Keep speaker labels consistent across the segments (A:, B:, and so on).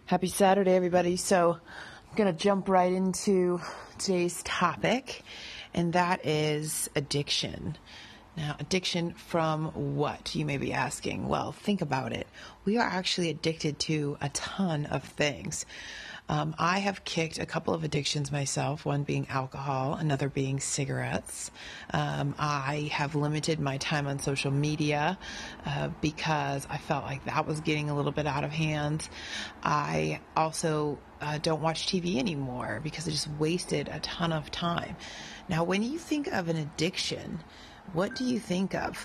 A: Happy Saturday, everybody. So I'm going to jump right into today's topic, and that is addiction. Now, addiction from what, you may be asking? Well, think about it. We are actually addicted to a ton of things. I have kicked a couple of addictions myself, one being alcohol, another being cigarettes. I have limited my time on social media because I felt like that was getting a little bit out of hand. I also don't watch TV anymore because I just wasted a ton of time. Now, when you think of an addiction, what do you think of?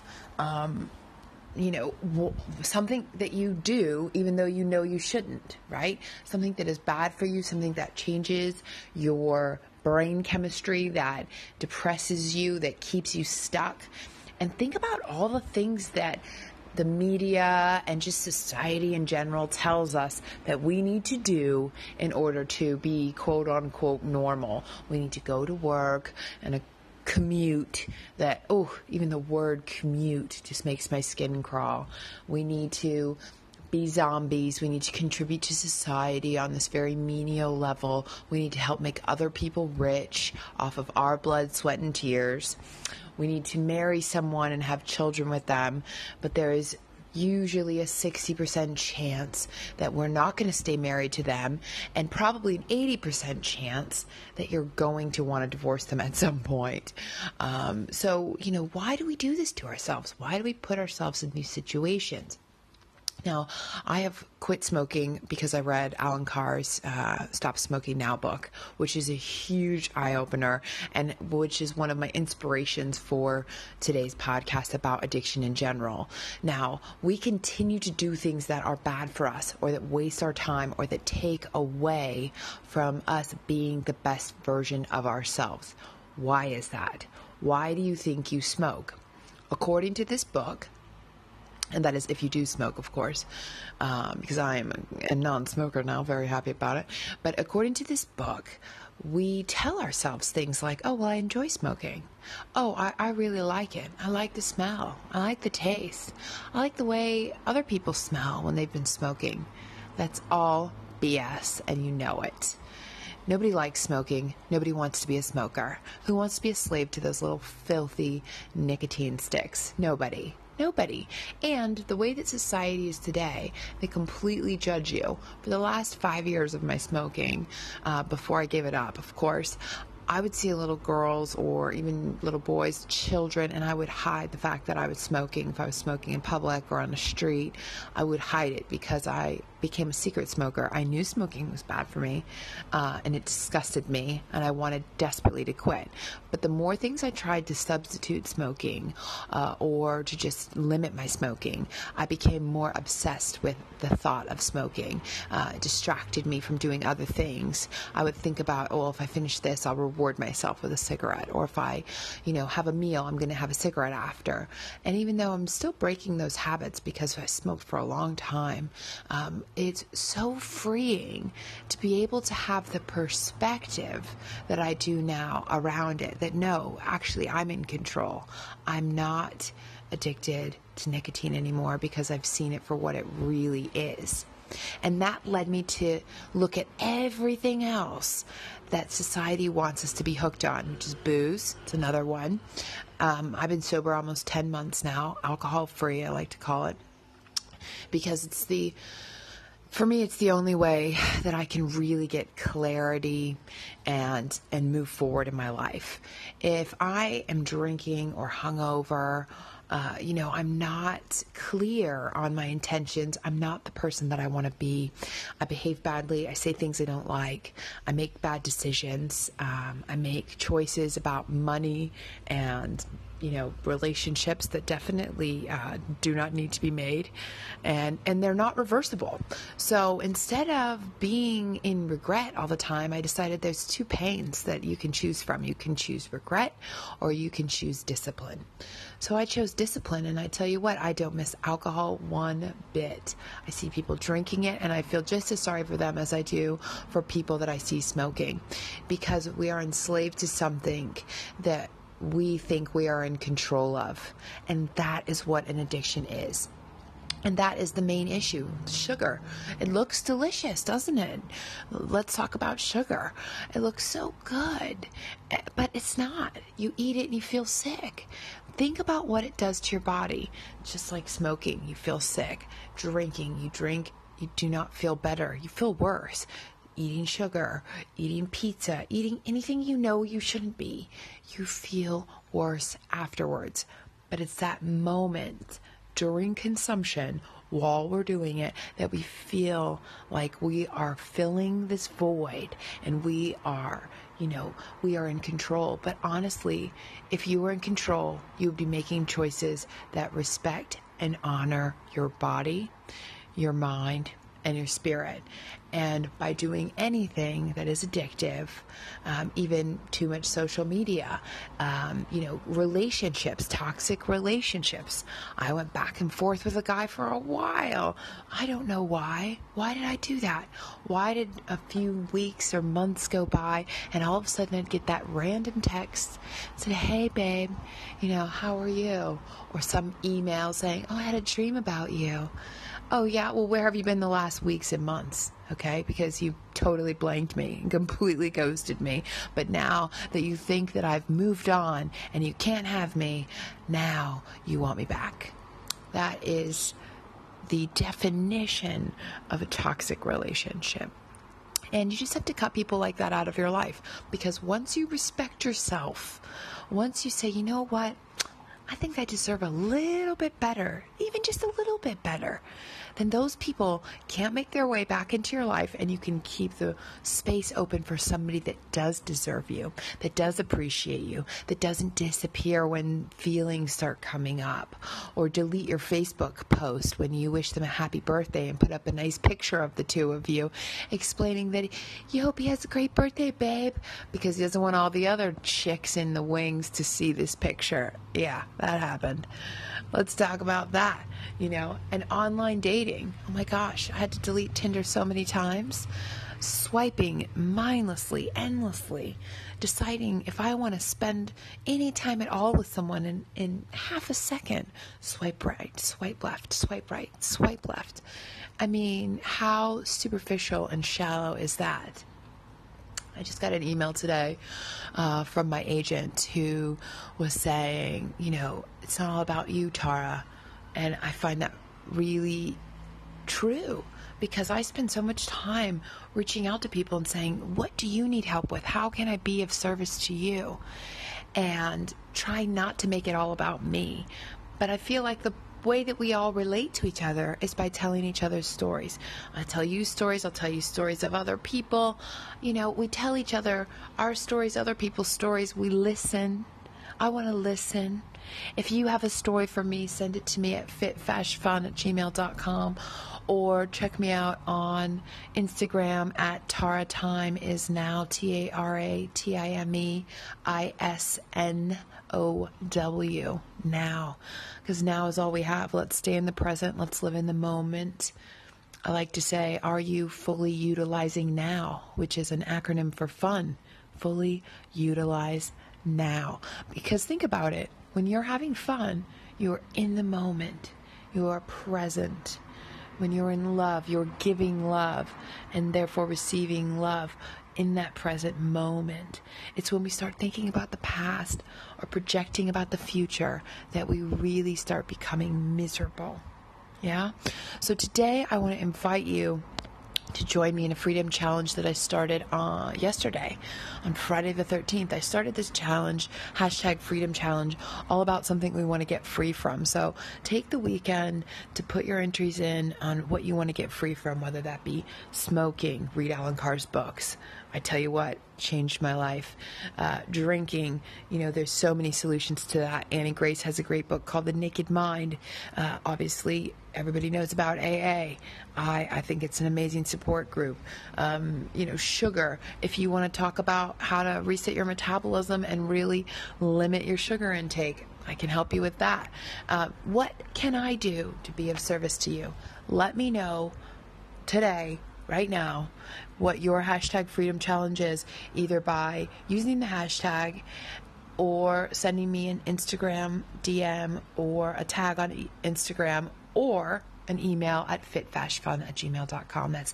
A: Something that you do even though you know you shouldn't, right? Something that is bad for you, something that changes your brain chemistry, that depresses you, that keeps you stuck. And think about all the things that the media and just society in general tells us that we need to do in order to be quote unquote normal. We need to go to work and commute, that, even the word commute just makes my skin crawl. We need to be zombies. We need to contribute to society on this very menial level. We need to help make other people rich off of our blood, sweat, and tears. We need to marry someone and have children with them, but there is usually a 60% chance that we're not going to stay married to them, and probably an 80% chance that you're going to want to divorce them at some point. So, why do we do this to ourselves? Why do we put ourselves in these situations? Now, I have quit smoking because I read Alan Carr's Stop Smoking Now book, which is a huge eye-opener and which is one of my inspirations for today's podcast about addiction in general. Now, we continue to do things that are bad for us or that waste our time or that take away from us being the best version of ourselves. Why is that? Why do you think you smoke? According to this book, and that is if you do smoke, of course, because I am a non-smoker now, very happy about it. But according to this book, we tell ourselves things like, I enjoy smoking. I really like it. I like the smell. I like the taste. I like the way other people smell when they've been smoking. That's all BS, and you know it. Nobody likes smoking. Nobody wants to be a smoker. Who wants to be a slave to those little filthy nicotine sticks? Nobody. And the way that society is today, they completely judge you. For the last 5 years of my smoking, before I gave it up, of course, I would see little girls or even little boys, children, and I would hide the fact that I was smoking. If I was smoking in public or on the street, I would hide it because I became a secret smoker. I knew smoking was bad for me, and it disgusted me, and I wanted desperately to quit. But the more things I tried to substitute smoking or to just limit my smoking, I became more obsessed with the thought of smoking. It distracted me from doing other things. I would think about, if I finish this, I'll reward myself with a cigarette. Or if I, have a meal, I'm going to have a cigarette after. And even though I'm still breaking those habits because I smoked for a long time, it's so freeing to be able to have the perspective that I do now around it, that no, actually I'm in control. I'm not addicted to nicotine anymore because I've seen it for what it really is. And that led me to look at everything else that society wants us to be hooked on, which is booze. It's another one. I've been sober almost 10 months now, alcohol-free, I like to call it, because for me, it's the only way that I can really get clarity and move forward in my life. If I am drinking or hungover, I'm not clear on my intentions. I'm not the person that I want to be. I behave badly. I say things I don't like. I make bad decisions. I make choices about money and relationships that definitely do not need to be made, and they're not reversible. So instead of being in regret all the time, I decided there's two pains that you can choose from. You can choose regret or you can choose discipline. So I chose discipline, and I tell you what, I don't miss alcohol one bit. I see people drinking it, and I feel just as sorry for them as I do for people that I see smoking, because we are enslaved to something that we think we are in control of, and that is what an addiction is. And that is the main issue, sugar. It looks delicious, doesn't it? Let's talk about sugar. It looks so good, but it's not. You eat it and you feel sick. Think about what it does to your body. Just like smoking, you feel sick. Drinking, you drink, you do not feel better. You feel worse. Eating sugar, eating pizza, eating anything you know you shouldn't be, you feel worse afterwards. But it's that moment during consumption, while we're doing it, that we feel like we are filling this void and we are in control. But honestly, if you were in control, you would be making choices that respect and honor your body, your mind, and your spirit. And by doing anything that is addictive, even too much social media, relationships, toxic relationships. I went back and forth with a guy for a while. I don't know why. Why did I do that? Why did a few weeks or months go by and all of a sudden I'd get that random text that said, "Hey babe, how are you?" Or some email saying, "Oh, I had a dream about you." Oh yeah, well, where have you been the last weeks and months? Okay, because you totally blanked me and completely ghosted me. But now that you think that I've moved on and you can't have me, now you want me back. That is the definition of a toxic relationship. And you just have to cut people like that out of your life. Because once you respect yourself, once you say, you know what? I think I deserve a little bit better, even just a little bit better, then those people can't make their way back into your life, and you can keep the space open for somebody that does deserve you, that does appreciate you, that doesn't disappear when feelings start coming up, or delete your Facebook post when you wish them a happy birthday and put up a nice picture of the two of you, explaining that you hope he has a great birthday, babe, because he doesn't want all the other chicks in the wings to see this picture. Yeah, that happened. Let's talk about that, and online dating. Oh my gosh, I had to delete Tinder so many times. Swiping mindlessly, endlessly, deciding if I want to spend any time at all with someone in half a second. Swipe right, swipe left, swipe right, swipe left. I mean, how superficial and shallow is that? I just got an email today from my agent who was saying, it's not all about you, Tara. And I find that really true, because I spend so much time reaching out to people and saying, what do you need help with? How can I be of service to you? And try not to make it all about me. But I feel like the way that we all relate to each other is by telling each other's stories. I tell you stories, I'll tell you stories of other people. We tell each other our stories, other people's stories. We listen. I want to listen. If you have a story for me, send it to me at fitfashfun@gmail.com, or check me out on Instagram at TaraTimeIsNow, TaraTimeIsNow, now, because now is all we have. Let's stay in the present. Let's live in the moment. I like to say, are you fully utilizing now, which is an acronym for fun. Fully utilize now. Because think about it. When you're having fun, you're in the moment. You are present. When you're in love, you're giving love and therefore receiving love in that present moment. It's when we start thinking about the past or projecting about the future that we really start becoming miserable. Yeah? So today I want to invite you to join me in a freedom challenge that I started yesterday on Friday the 13th. I started this challenge, #freedom challenge, all about something we want to get free from. So take the weekend to put your entries in on what you want to get free from, whether that be smoking, read Alan Carr's books. I tell you what, changed my life. Drinking, there's so many solutions to that. Annie Grace has a great book called The Naked Mind. Obviously, everybody knows about AA. I think it's an amazing support group. Sugar, if you want to talk about how to reset your metabolism and really limit your sugar intake, I can help you with that. What can I do to be of service to you? Let me know today, right now, what your #freedom challenge is, either by using the hashtag or sending me an Instagram DM or a tag on Instagram, or an email at fitfashfun@gmail.com. That's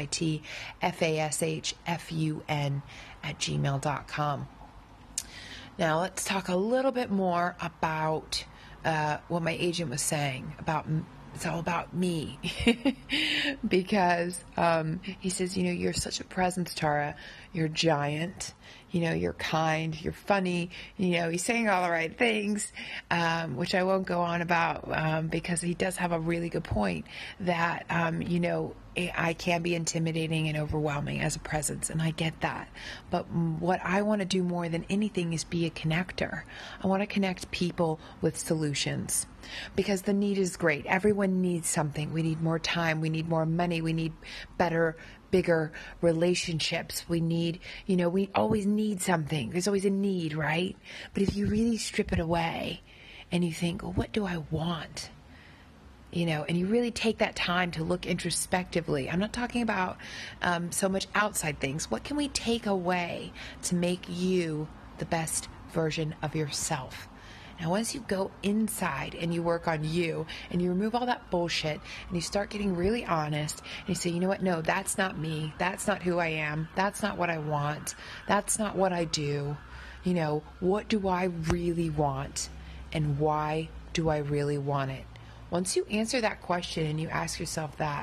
A: FITFASHFUN@gmail.com. Now let's talk a little bit more about what my agent was saying about. It's all about me. Because he says, you're such a presence, Tara. You're giant. You're kind. You're funny. He's saying all the right things, which I won't go on about because he does have a really good point that, I can be intimidating and overwhelming as a presence, and I get that. But what I want to do more than anything is be a connector. I want to connect people with solutions because the need is great. Everyone needs something. We need more time. We need more money. We need better, bigger relationships. We need, we always need something. There's always a need, right? But if you really strip it away and you think, well, what do I want? And you really take that time to look introspectively. I'm not talking about so much outside things. What can we take away to make you the best version of yourself? Now, once you go inside and you work on you and you remove all that bullshit and you start getting really honest and you say, you know what? No, that's not me. That's not who I am. That's not what I want. That's not what I do. What do I really want and why do I really want it? Once you answer that question and you ask yourself that,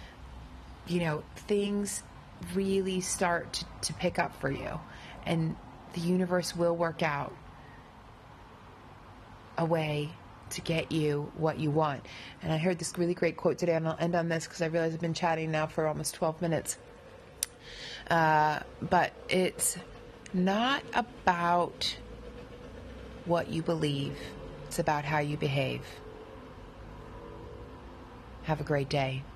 A: things really start to pick up for you, and the universe will work out a way to get you what you want. And I heard this really great quote today, and I'll end on this because I realize I've been chatting now for almost 12 minutes. But it's not about what you believe. It's about how you behave. Have a great day.